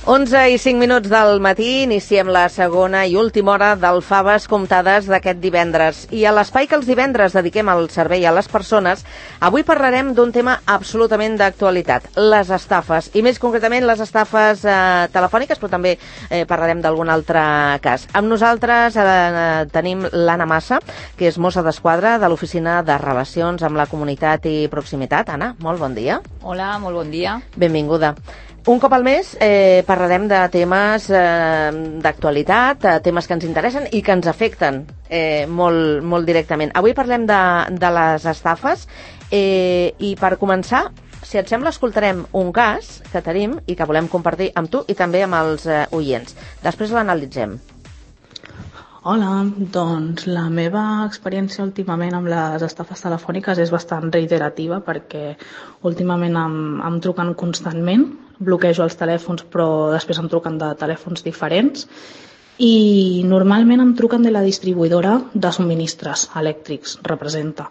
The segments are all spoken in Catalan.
11:05 del matí, iniciem la segona i última hora del Faves Comptades d'aquest divendres. I a l'espai que els divendres dediquem al servei a les persones, avui parlarem d'un tema absolutament d'actualitat, les estafes, i més concretament les estafes telefòniques, però també parlarem d'algun altre cas. Amb nosaltres tenim l'Anna Massa, que és mossa d'esquadra de l'Oficina de Relacions amb la Comunitat i Proximitat. Anna, molt bon dia. Hola, molt bon dia. Benvinguda. Un cop al mes parlarem de temes d'actualitat, temes que ens interessen i que ens afecten molt directament. Avui parlem de les estafes i per començar, si et sembla, escoltarem un cas que tenim i que volem compartir amb tu i també amb els oients. Després l'analitzem. Hola, doncs la meva experiència últimament amb les estafes telefòniques és bastant reiterativa perquè últimament em truquen constantment, bloquejo els telèfons però després em truquen de telèfons diferents i normalment em truquen de la distribuïdora de subministres elèctrics, representa.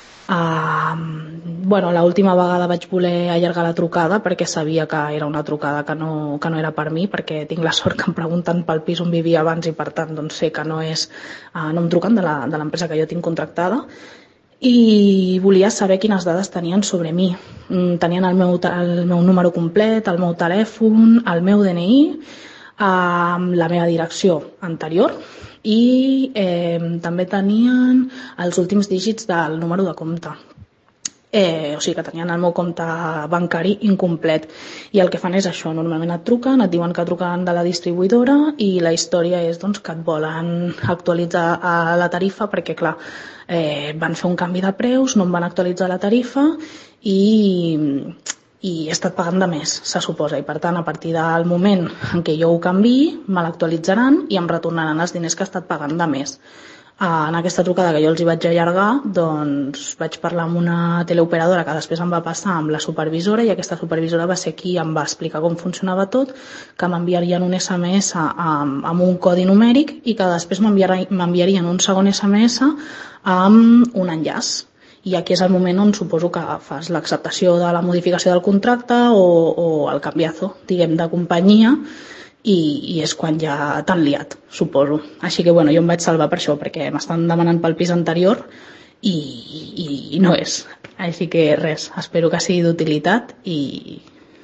L'última vegada vaig voler allargar la trucada perquè sabia que era una trucada que no era per mi, perquè tinc la sort que em pregunten pel pis on vivia abans i per tant doncs sé que no em truquen de l'empresa que jo tinc contractada i volia saber quines dades tenien sobre mi. Tenien el meu número complet, el meu telèfon, el meu DNI, la meva direcció anterior i també tenien els últims dígits del número de compte. O sigui que tenien el meu compte bancari incomplet i el que fan és això, normalment et truquen, et diuen que truquen de la distribuïdora i la història és doncs, que et volen actualitzar la tarifa perquè clar, van fer un canvi de preus, no em van actualitzar la tarifa i he estat pagant de més, se suposa, i per tant a partir del moment en què jo ho canviï me l'actualitzaran i em retornaran els diners que he estat pagant de més. En aquesta trucada que jo els hi vaig allargar, doncs vaig parlar amb una teleoperadora que després em va passar amb la supervisora i aquesta supervisora va ser qui em va explicar com funcionava tot, que m'enviarien un SMS amb un codi numèric i que després m'enviarien un segon SMS amb un enllaç. I aquí és el moment on suposo que fas l'acceptació de la modificació del contracte o el canviazo, diguem, de companyia i és quan ja t'han liat, suposo. Així que jo em vaig salvar per això, perquè m'estan demanant pel pis anterior i no és. Així que res, espero que sigui d'utilitat i...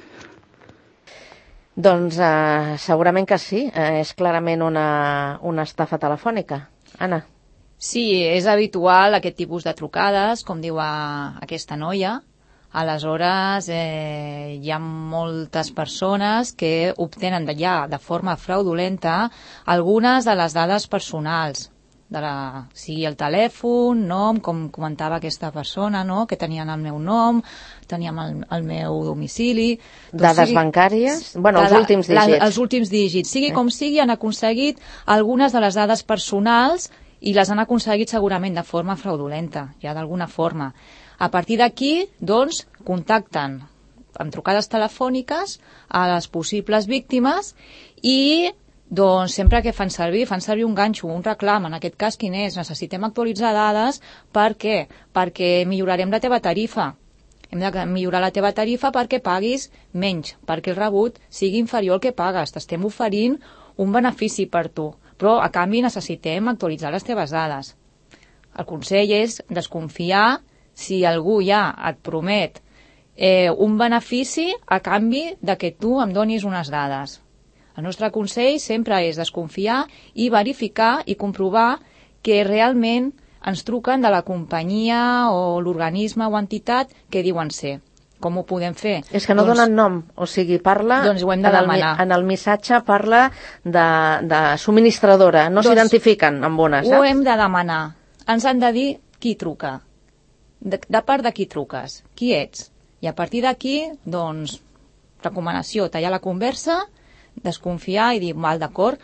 Doncs segurament que sí, és clarament una estafa telefònica. Anna? Sí, és habitual aquest tipus de trucades, com diu aquesta noia. Aleshores, hi ha moltes persones que obtenen ja de forma fraudulenta algunes de les dades personals, sigui el telèfon, nom, com comentava aquesta persona, no? Que tenien el meu nom, teníem el meu domicili... Dades bancàries? Els últims dígits. Els últims dígits. Sigui com sigui, han aconseguit algunes de les dades personals i les han aconseguit segurament de forma fraudulenta, ja d'alguna forma. A partir d'aquí, doncs, contacten amb trucades telefòniques a les possibles víctimes i doncs, sempre que fan servir un ganxo, un reclam, en aquest cas quin és? Necessitem actualitzar dades. Per què? Perquè millorarem la teva tarifa. Hem de millorar la teva tarifa perquè paguis menys, perquè el rebut sigui inferior al que pagues. T'estem oferint un benefici per tu, però a canvi necessitem actualitzar les teves dades. El consell és desconfiar si algú ja et promet un benefici a canvi de que tu em donis unes dades. El nostre consell sempre és desconfiar i verificar i comprovar que realment ens truquen de la companyia o l'organisme o entitat que diuen ser. Com ho podem fer? És que no donen nom, o sigui, parla... Doncs ho hem de demanar. En el missatge parla de subministradora, no s'identifiquen amb una, saps? Ho hem de demanar. Ens han de dir qui truca. De part de qui truques, qui ets. I a partir d'aquí, doncs, recomanació, tallar la conversa, desconfiar i dir, d'acord,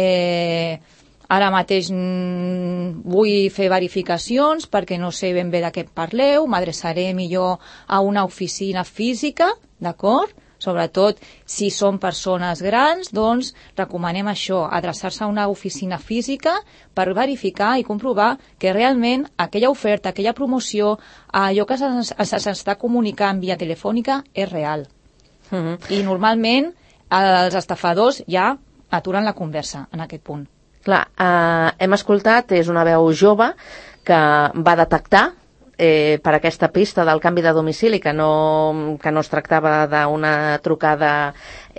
ara mateix vull fer verificacions perquè no sé ben bé de què parleu, m'adreçaré millor a una oficina física, d'acord? Sobretot si són persones grans, doncs recomanem això, adreçar-se a una oficina física per verificar i comprovar que realment aquella oferta, aquella promoció, allò que s'està comunicant via telefònica és real. I normalment els estafadors ja aturen la conversa en aquest punt. Clar, hem escoltat, és una veu jove que va detectar per aquesta pista del canvi de domicili que no es tractava d'una trucada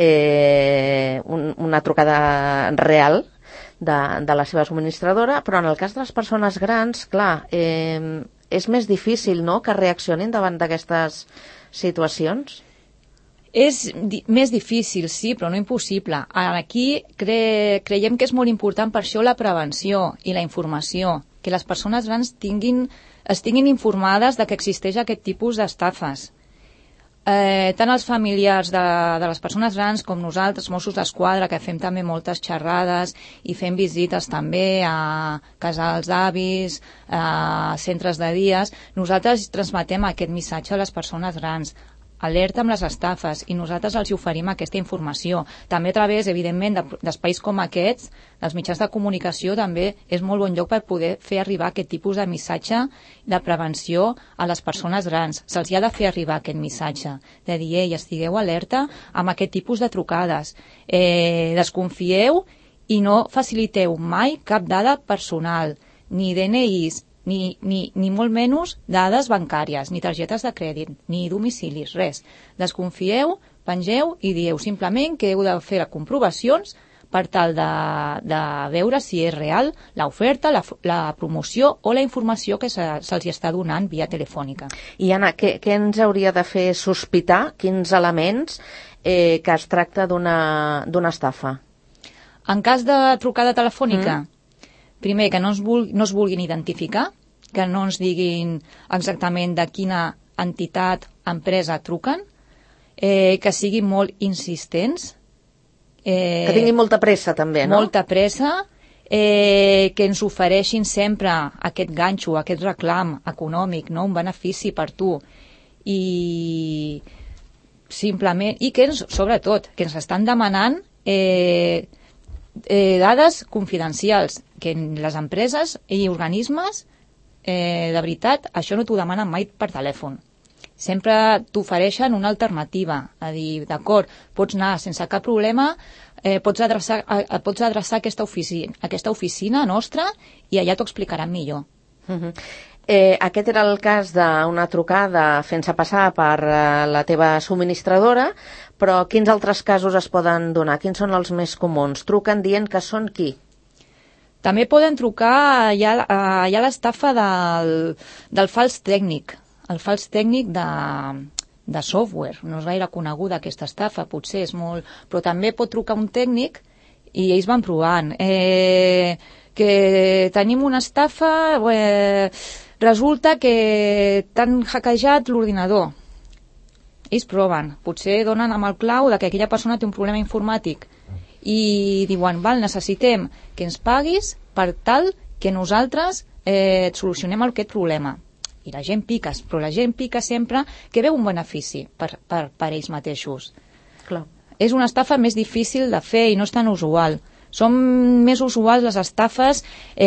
una trucada real de la seva subministradora, però en el cas de les persones grans, clar, és més difícil, no?, que reaccionin davant d'aquestes situacions. És més difícil, sí, però no impossible. Aquí creiem que és molt important per això la prevenció i la informació, que les persones grans estiguin informades de que existeix aquest tipus d'estafes. Tant els familiars de les persones grans com nosaltres, Mossos d'Esquadra, que fem també moltes xerrades i fem visites també a casals d'avis, a centres de dies, nosaltres transmetem aquest missatge a les persones grans. Alerta amb les estafes, i nosaltres els oferim aquesta informació. També a través, evidentment, d'espais com aquests, dels mitjans de comunicació també és molt bon lloc per poder fer arribar aquest tipus de missatge de prevenció a les persones grans. Se'ls ha de fer arribar aquest missatge, de dir, ei, estigueu alerta amb aquest tipus de trucades. Desconfieu i no faciliteu mai cap dada personal, ni DNIs, ni molt menys dades bancàries, ni targetes de crèdit, ni domicilis, res. Desconfieu, pengeu i dieu simplement que heu de fer comprovacions per tal de veure si és real l'oferta, la promoció o la informació que se'ls està donant via telefònica. I Anna, què ens hauria de fer sospitar, quins elements, que es tracta d'una estafa? En cas de trucada telefònica, primer, que no es vulguin identificar, que no ens diguin exactament de quina entitat, empresa truquen, que siguin molt insistents. Que tinguin molta pressa, també, no? Molta pressa, que ens ofereixin sempre aquest ganxo, aquest reclam econòmic, no? Un benefici per tu. I simplement, i que sobretot, que ens estan demanant dades confidencials, que les empreses i organismes, de veritat, això no t'ho demanen mai per telèfon. Sempre t'ofereixen una alternativa, a dir, d'acord, pots anar sense cap problema, pots adreçar aquesta oficina nostra i allà t'ho explicaran millor. Aquest era el cas d'una trucada fent-se passar per la teva subministradora, però quins altres casos es poden donar? Quins són els més comuns? Truquen dient que són qui? També poden trucar, hi ha l'estafa del fals tècnic, el fals tècnic de software. No és gaire coneguda aquesta estafa, potser és molt... Però també pot trucar un tècnic i ells van provant. Que tenim una estafa, resulta que t'han hackejat l'ordinador. Ells proven, potser donen amb el clau de que aquella persona té un problema informàtic i diuen, val, necessitem que ens paguis per tal que nosaltres et solucionem aquest problema. I la gent pica, però la gent pica sempre que veu un benefici per ells mateixos. Clar. És una estafa més difícil de fer i no és tan usual. Són més usuals les estafes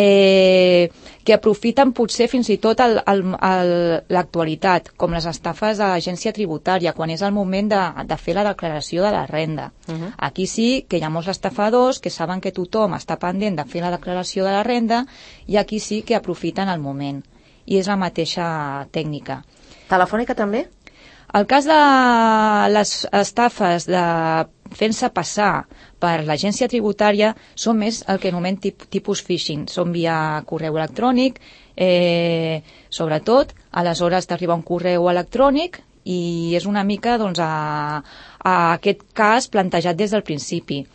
que aprofiten potser fins i tot l'actualitat, com les estafes de l'agència tributària, quan és el moment de fer la declaració de la renda. Aquí sí que hi ha molts estafadors que saben que tothom està pendent de fer la declaració de la renda i aquí sí que aprofiten el moment. I és la mateixa tècnica. Telefònica també? El cas de les estafes de fent-se passar per l'agència tributària són més el que anomenem tipus phishing. Són via correu electrònic, sobretot a les hores d'arribar un correu electrònic, i és una mica doncs, a aquest cas plantejat des del principi.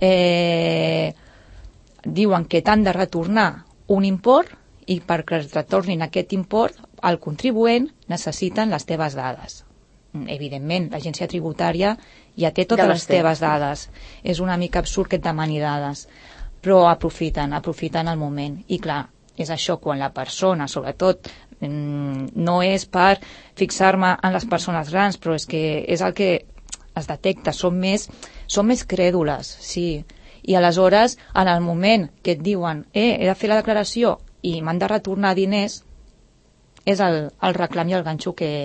Diuen que t'han de retornar un import i perquè es retornin aquest import al contribuent necessiten les teves dades. Evidentment, l'agència tributària ja té totes les teves dades. És una mica absurd que et demani dades, però aprofiten el moment. I clar, és això, quan la persona, sobretot, no és per fixar-me en les persones grans, però és que és el que es detecta, són més crèdules, sí. I aleshores, en el moment que et diuen he de fer la declaració i m'han de retornar diners, és el reclam i el ganxo que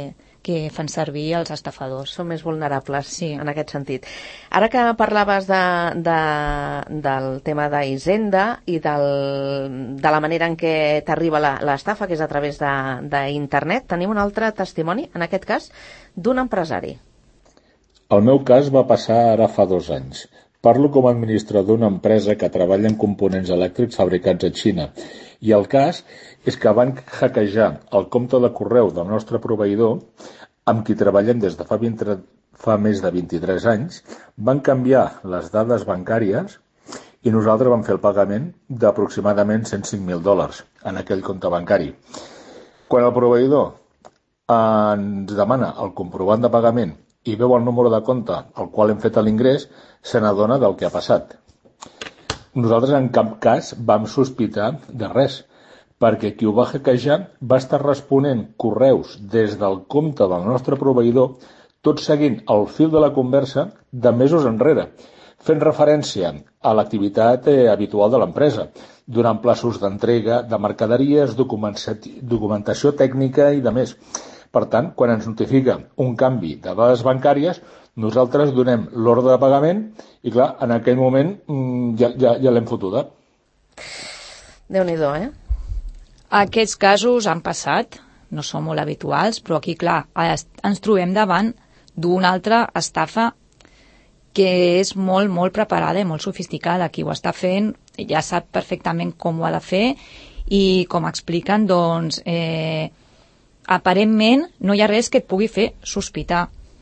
que fan servir els estafadors. Són més vulnerables, sí, en aquest sentit. Ara que parlaves del tema d'Hisenda i de la manera en què t'arriba l'estafa, que és a través d'internet, tenim un altre testimoni, en aquest cas, d'un empresari. El meu cas va passar ara fa 2 anys. Parlo com a administrador d'una empresa que treballa en components elèctrics fabricats a Xina. I el cas és que van hackejar el compte de correu del nostre proveïdor, amb qui treballem des de fa més de 23 anys, van canviar les dades bancàries i nosaltres vam fer el pagament d'aproximadament $105.000 en aquell compte bancari. Quan el proveïdor ens demana el comprovant de pagament i veu el número de compte al qual hem fet l'ingrés, se n'adona del que ha passat. Nosaltres en cap cas vam sospitar de res, perquè qui ho va hackejar va estar responent correus des del compte del nostre proveïdor, tot seguint el fil de la conversa de mesos enrere, fent referència a l'activitat habitual de l'empresa, donant plaços d'entrega de mercaderies, documentació tècnica i de més. Per tant, quan ens notifica un canvi de dades bancàries, nosaltres donem l'ordre de pagament i, clar, en aquell moment ja l'hem fotuda. Déu-n'hi-do, Aquests casos han passat, no són molt habituals, però aquí, clar, ens trobem davant d'una altra estafa que és molt, molt preparada i molt sofisticada. Qui ho està fent ja sap perfectament com ho ha de fer i, com expliquen, doncs, aparentment no hi ha res que et pugui fer sospitar.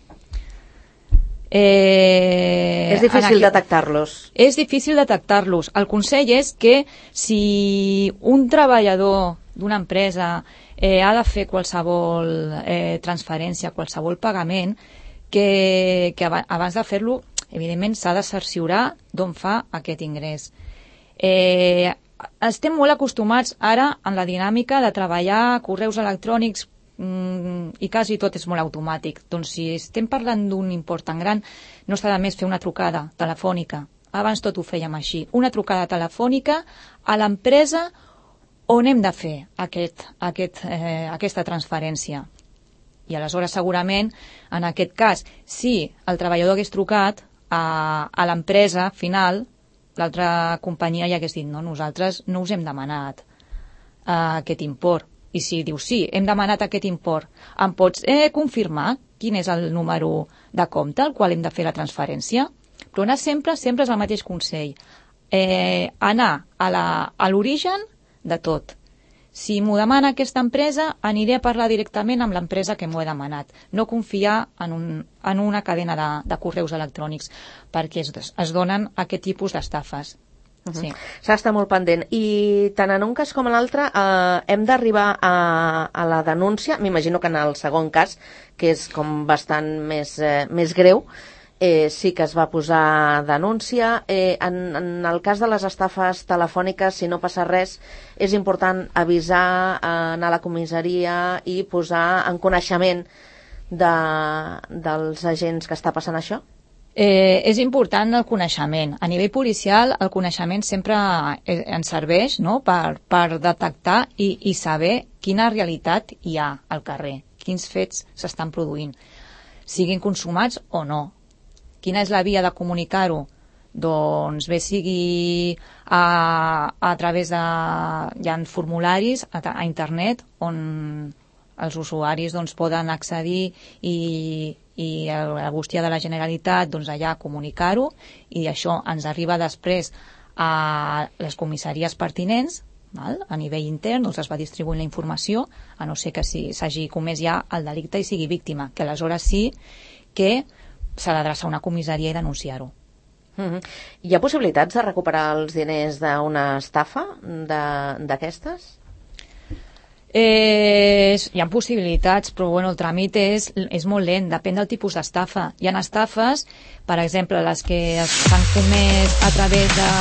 És difícil detectar-los. És difícil detectar-los. El consell és que si un treballador d'una empresa ha de fer qualsevol transferència, qualsevol pagament, que abans de fer-lo, evidentment, s'ha de cerciorar d'on fa aquest ingrés. Estem molt acostumats ara en la dinàmica de treballar correus electrònics i quasi tot és molt automàtic. Doncs si estem parlant d'un import tan gran, no està de més fer una trucada telefònica. Abans tot ho fèiem així. Una trucada telefònica a l'empresa on hem de fer aquesta transferència. I aleshores segurament, en aquest cas, si el treballador hagués trucat a l'empresa final, l'altra companyia ja hagués dit no, nosaltres no us hem demanat aquest import. I si diu sí, hem demanat aquest import, em pots confirmar quin és el número de compte al qual hem de fer la transferència? Però anar sempre és el mateix consell. Anar a l'origen de tot. Si m'ho demana aquesta empresa, aniré a parlar directament amb l'empresa que m'ho he demanat. No confiar en una cadena de correus electrònics, perquè es donen aquest tipus d'estafes. Sí. S'ha d'estar molt pendent. I tant en un cas com en l'altre hem d'arribar a la denúncia. M'imagino que en el segon cas, que és com bastant més greu, sí que es va posar denúncia. En el cas de les estafes telefòniques, si no passa res, és important avisar, anar a la comissaria i posar en coneixement dels agents que està passant això? És important el coneixement. A nivell policial, el coneixement sempre ens serveix, no?, per detectar i saber quina realitat hi ha al carrer, quins fets s'estan produint, siguin consumats o no. Quina és la via de comunicar-ho? Doncs bé sigui a través de... Hi ha formularis a internet on els usuaris doncs, poden accedir i a la bústia de la Generalitat doncs, allà comunicar-ho, i això ens arriba després a les comissaries pertinents, val? A nivell intern doncs, es va distribuint la informació, a no ser que s'hagi comès ja el delicte i sigui víctima, que aleshores sí que s'ha d'adreçar a una comissaria i denunciar-ho. Hi ha possibilitats de recuperar els diners d'una estafa d'aquestes? Hi ha possibilitats, però bueno, el tràmit és molt lent, depèn del tipus d'estafa. Hi ha estafes, per exemple, les que s'han comès a través de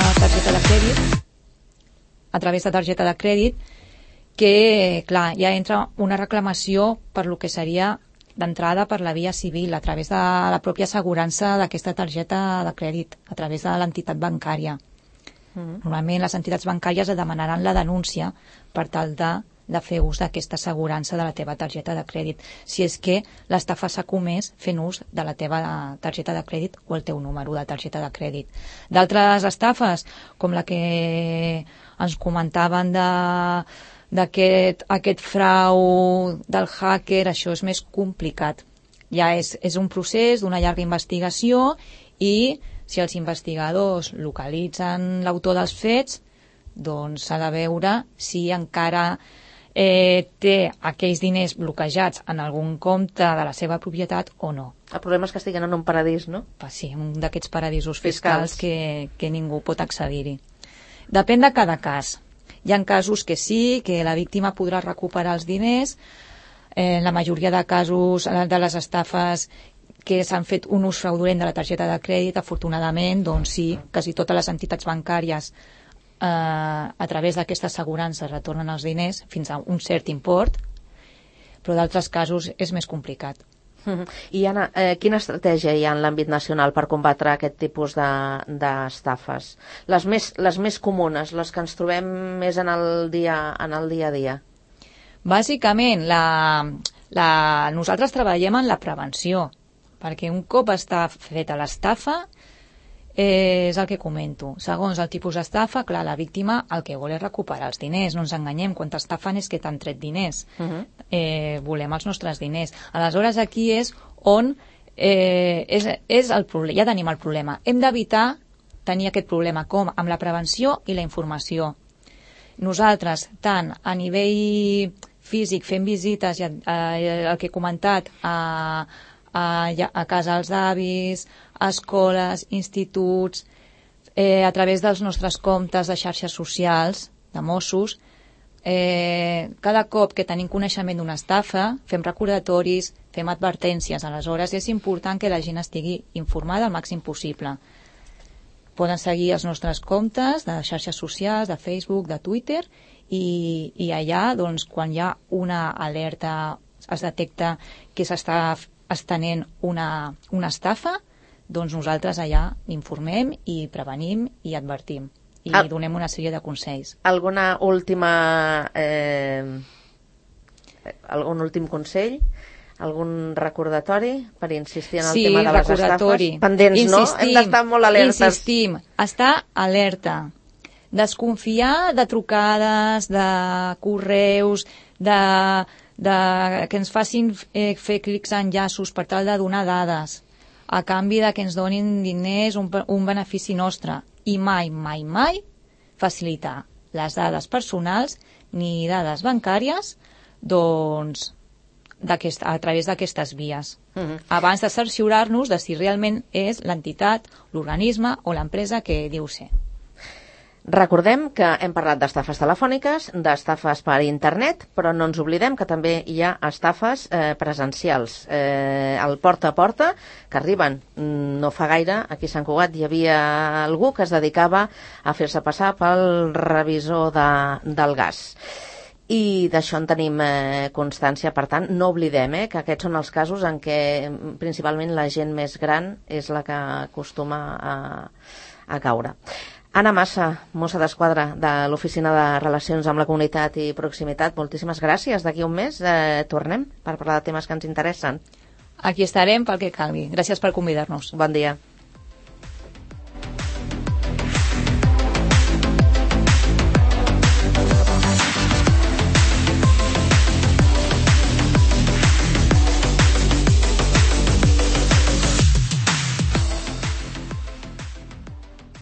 targeta de crèdit, que, clar, ja entra una reclamació per lo que seria d'entrada per la via civil, a través de la pròpia assegurança d'aquesta targeta de crèdit, a través de l'entitat bancària. Normalment les entitats bancàries demanaran la denúncia per tal de de fer ús d'aquesta assegurança de la teva targeta de crèdit, si és que l'estafa s'ha comès fent ús de la teva targeta de crèdit o el teu número de targeta de crèdit. D'altres estafes, com la que ens comentaven d'aquest frau del hacker, això és més complicat. Ja és un procés d'una llarga investigació i si els investigadors localitzen l'autor dels fets, doncs s'ha de veure si encara té aquells diners bloquejats en algun compte de la seva propietat o no. El problema és que estiguen en un paradís, no? Sí, un d'aquests paradisos fiscals que ningú pot accedir-hi. Depèn de cada cas. Hi ha casos que sí, que la víctima podrà recuperar els diners. En la majoria de casos de les estafes que s'han fet un ús fraudulent de la targeta de crèdit, afortunadament, doncs sí, quasi totes les entitats bancàries a través d'aquesta assegurança retornen els diners fins a un cert import, però d'altres casos és més complicat. I Anna, quina estratègia hi ha en l'àmbit nacional per combatre aquest tipus d'estafes? Les més comunes, les que ens trobem més en el dia a dia? Bàsicament, nosaltres treballem en la prevenció, perquè un cop està feta l'estafa, és el que comento. Segons el tipus d'estafa, clar, la víctima el que vol és recuperar els diners. No ens enganyem, quan t'estafen és que t'han tret diners. Volem els nostres diners. Aleshores, aquí és on és el problema. Ja tenim el problema. Hem d'evitar tenir aquest problema, com amb la prevenció i la informació. Nosaltres, tant a nivell físic, fent visites, el que he comentat, a casa dels avis, a escoles, instituts, a través dels nostres comptes de xarxes socials, de Mossos, cada cop que tenim coneixement d'una estafa, fem recordatoris, fem advertències. Aleshores, és important que la gent estigui informada al màxim possible. Poden seguir els nostres comptes de xarxes socials, de Facebook, de Twitter, i allà, doncs, quan hi ha una alerta, es detecta que s'està estenent una estafa, doncs nosaltres allà informem i prevenim i advertim i donem una sèrie de consells. Algun últim consell? Algun recordatori per insistir en el tema de les estafes? Pendents, no? Hem d'estar molt alertes. Insistim, estar alerta. Desconfiar de trucades, de correus, que ens facin fer clics en enllaços per tal de donar dades a canvi de que ens donin diners, un benefici nostre, i mai, mai, mai facilitar les dades personals ni dades bancàries, doncs, a través d'aquestes vies, abans de cerciorar-nos de si realment és l'entitat, l'organisme o l'empresa que diu ser. Recordem que hem parlat d'estafes telefòniques, d'estafes per internet, però no ens oblidem que també hi ha estafes presencials. El porta a porta, que arriben no fa gaire, aquí a Sant Cugat hi havia algú que es dedicava a fer-se passar pel revisor del gas. I d'això en tenim constància, per tant, no oblidem que aquests són els casos en què principalment la gent més gran és la que acostuma a caure. Anna Massa, mossa d'esquadra de l'Oficina de Relacions amb la Comunitat i Proximitat, moltíssimes gràcies. D'aquí un mes tornem per parlar de temes que ens interessen. Aquí estarem pel que calgui. Gràcies per convidar-nos. Bon dia.